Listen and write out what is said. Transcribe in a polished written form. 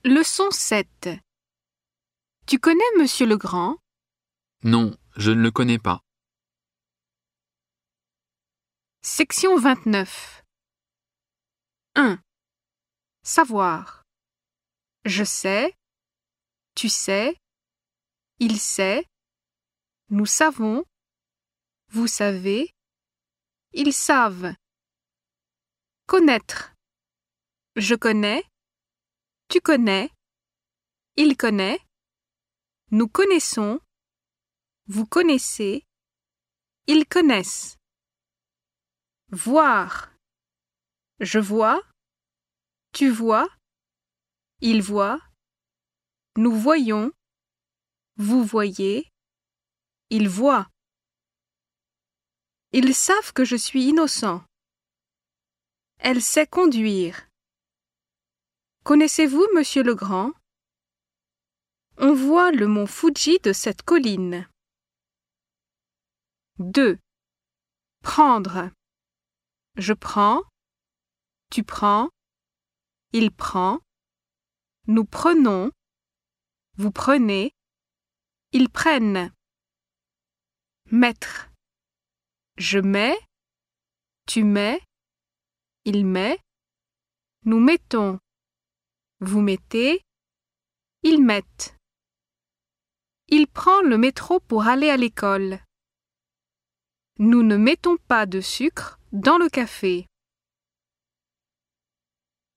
Leçon 7. Tu connais Monsieur Legrand? Non, je ne le connais pas. Section 29. 1. Savoir. Je sais, tu sais, il sait, nous savons, vous savez, ils savent. Connaître. Je connais, tu connais, il connaît, nous connaissons, vous connaissez, ils connaissent. Voir. Je vois, tu vois, il voit, nous voyons, vous voyez, ils voient. Ils savent que je suis innocent. Elle sait conduire. Connaissez-vous Monsieur Legrand? On voit le mont Fuji de cette colline. 2. Prendre. Je prends, tu prends, il prend, nous prenons, vous prenez, ils prennent. Mettre. Je mets, tu mets, il met, nous mettons, vous mettez, ils mettent. Il prend le métro pour aller à l'école. Nous ne mettons pas de sucre dans le café.